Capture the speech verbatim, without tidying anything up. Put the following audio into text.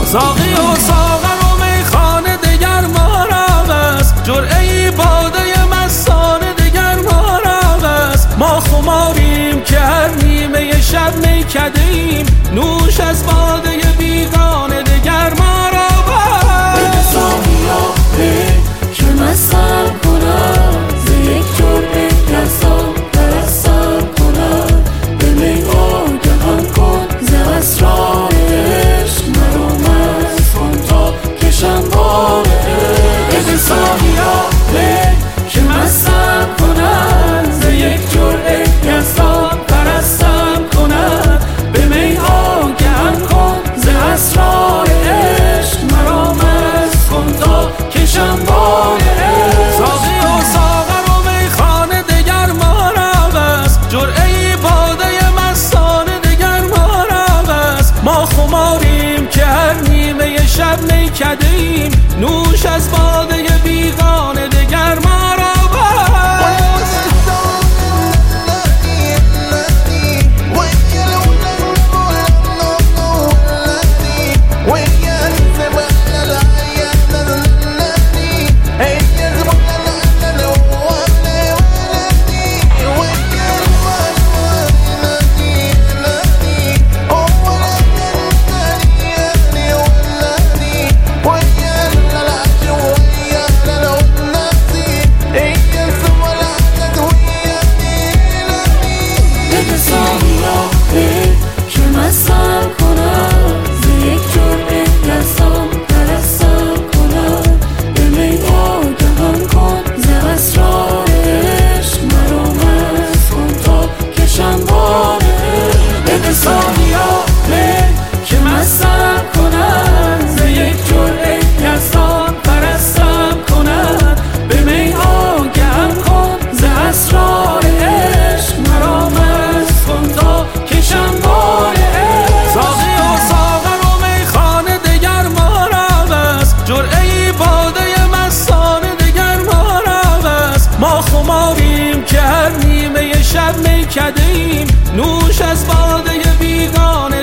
ساقی و ساغر و میخانه دگر ما را بس، جرعه باده مستانه دگر ما را بس. ما خماریم که هر نیمه شب میکده ایم، نوش از باده بیگانه دگر ما را بس. بده ساقیا که مستم کند، ز یک جرعه یزدان پرستم کند. به می آگهم کن ز اسرار عشق، مرا مست کن تا کشم بار عشق. بده ساقیا که مستم کند، ز یک جرعه یزدان پرستم کند. به می آگهم کن ز اسرار عشق، مرا مست کن تا کشم بار عشق. ساقی و ساغر و میخانه دگر ما را بس، جرعه باده مستانه دگر ما را بس. ما خماریم که هر نیمه شب میکده ایم، نوش از باده بیگانه دگر ما را بس. ما خماریم که هر نیمه شب میکده ایم، نوش از باده بیگانه